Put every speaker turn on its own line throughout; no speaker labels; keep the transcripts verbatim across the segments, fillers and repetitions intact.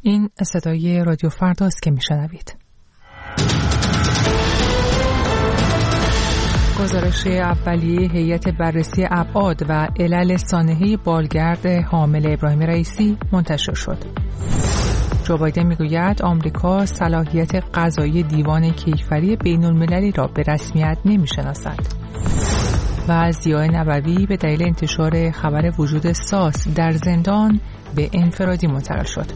این صدای رادیو فرداست که میشنوید. گزارش اولیه هیئت بررسی ابعاد و علل سانحه بالگرد حامل ابراهیم رئیسی منتشر شد. جو بایدن میگوید آمریکا صلاحیت قضایی دیوان کیفری بین‌المللی را به رسمیت نمیشناسد. و ضیاء نبوی به دلیل انتشار خبر وجود ساس در زندان به انفرادی منتقل شد.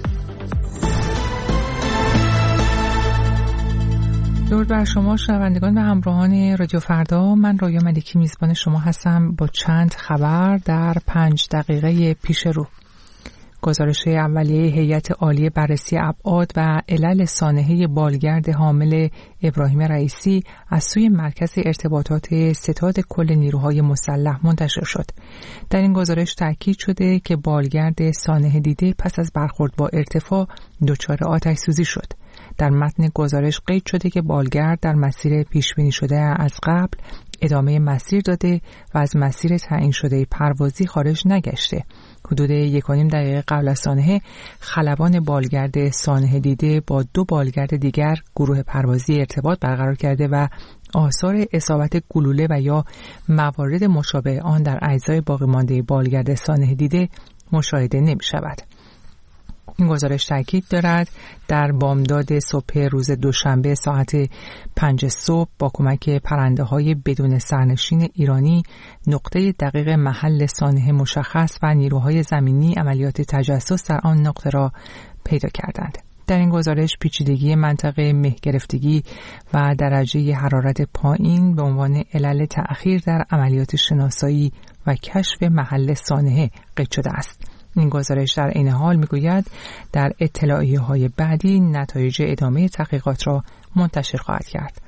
درود بر شما شنوندگان و همراهان رادیو فردا، من رویا ملکی میزبان شما هستم با چند خبر در پنج دقیقه پیش رو. گزارش اولیه هیئت عالی بررسی ابعاد و علل سانحه بالگرد حامل ابراهیم رئیسی از سوی مرکز ارتباطات ستاد کل نیروهای مسلح منتشر شد. در این گزارش تاکید شده که بالگرد سانحه دیده پس از برخورد با ارتفاع دچار آتش سوزی شد. در متن گزارش قید شده که بالگرد در مسیر پیش بینی شده از قبل ادامه مسیر داده و از مسیر تعیین شده پروازی خارج نگشته. حدود یک و نیم دقیقه قبل از سانحه خلبان بالگرد سانحه دیده با دو بالگرد دیگر گروه پروازی ارتباط برقرار کرده و آثار اصابت گلوله و یا موارد مشابه آن در اجزای باقی مانده بالگرد سانحه دیده مشاهده نمی شود. این گزارش تاکید دارد در بامداد صبح روز دوشنبه ساعت پنج صبح با کمک پرنده‌های بدون سرنشین ایرانی نقطه دقیق محل سانحه مشخص و نیروهای زمینی عملیات تجسس در آن نقطه را پیدا کردند. در این گزارش پیچیدگی منطقه، مه گرفتگی و درجه حرارت پایین به عنوان علل تأخیر در عملیات شناسایی و کشف محل سانحه قید شده است. این گزارش در این حال میگوید در اطلاعیه‌های بعدی نتایج ادامه تحقیقات را منتشر خواهد کرد.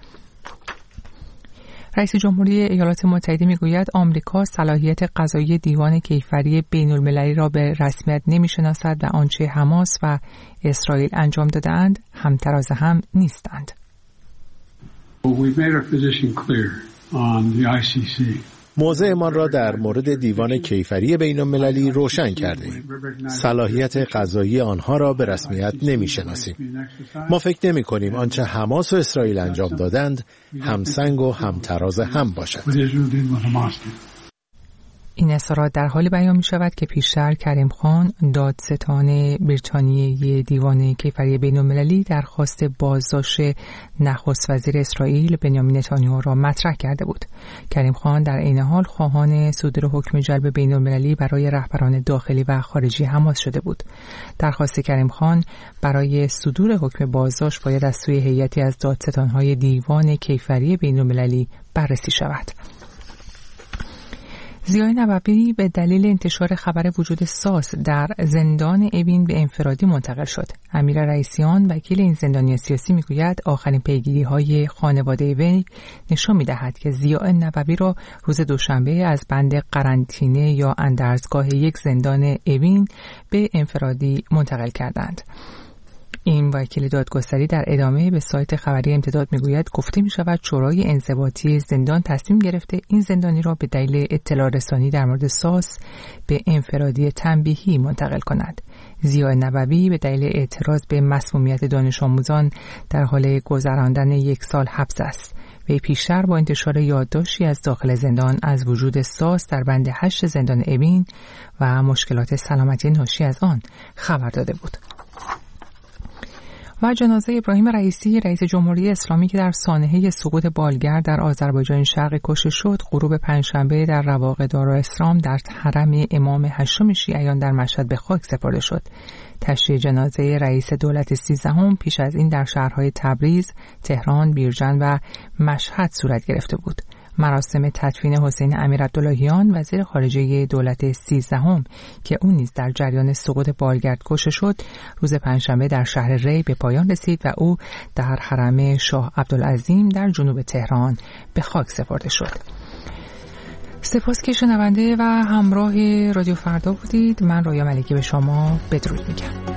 رئیس جمهوری ایالات متحده میگوید آمریکا صلاحیت قضایی دیوان کیفری بین‌المللی را به رسمیت نمیشناسد و آنچه حماس و اسرائیل انجام داده‌اند همتراز هم نیستند.
موضعمان را در مورد دیوان کیفری بین‌المللی روشن کردیم. صلاحیت قضایی آنها را به رسمیت نمی‌شناسیم. ما فکر نمی‌کنیم آنچه حماس و اسرائیل انجام دادند همسنگ و همتراز هم باشد.
این اظهارات در حالی بیان می شود که پیشتر کریم خان دادستان بریتانیایی دیوان کیفری بین‌المللی درخواست بازداشت نخست وزیر اسرائیل بنیامین نتانیاهو را مطرح کرده بود. کریم خان در عین حال خواهان صدور حکم جلب بین‌المللی برای رهبران داخلی و خارجی حماس شده بود. درخواست کریم خان برای صدور حکم بازداشت باید از سوی هیئتی از دادستان‌های دیوان کیفری بین‌المللی بررسی شود. ضیاء نبوی به دلیل انتشار خبر وجود ساس در زندان اوین به انفرادی منتقل شد. امیر رئیسیان وکیل این زندانی سیاسی میگوید آخرین پیگیری‌های خانواده وی نشان می‌دهد که ضیاء نبوی را روز دوشنبه از بند قرنطینه یا اندرزگاه یک زندان اوین به انفرادی منتقل کردند. این وکیل دادگستری در ادامه به سایت خبری امتداد میگوید گفته می شود شورای انضباطی زندان تصمیم گرفته این زندانی را به دلیل اطلاع رسانی در مورد ساس به انفرادی تنبیهی منتقل کند. ضیاء نبوی به دلیل اعتراض به مسمومیت دانش آموزان در حال گذراندن یک سال حبس است. وی پیشتر با انتشار یادداشتی از داخل زندان از وجود ساس در بند هشت زندان اوین و مشکلات سلامتی ناشی از آن خبر داده بود. و جنازه ابراهیم رئیسی رئیس جمهوری اسلامی که در سانحه سقوط بالگرد در آذربایجان شرقی کشته شد غروب پنجشنبه در رواق دارالاسلام در حرم امام هشتم شیعیان در مشهد به خاک سپرده شد. تشییع جنازه رئیس دولت سیزدهم پیش از این در شهرهای تبریز، تهران، بیرجند و مشهد صورت گرفته بود. مراسم تدفین حسین امیرعبداللهیان وزیر خارجه دولت سیزدهم که اون نیز در جریان سقوط بالگرد کشته شد روز پنجشنبه در شهر ری به پایان رسید و او در حرم شاه عبدالعظیم در جنوب تهران به خاک سپرده شد. سپاس که شنونده و همراه رادیو فردا بودید. من رویا ملکی به شما بدرود میگم.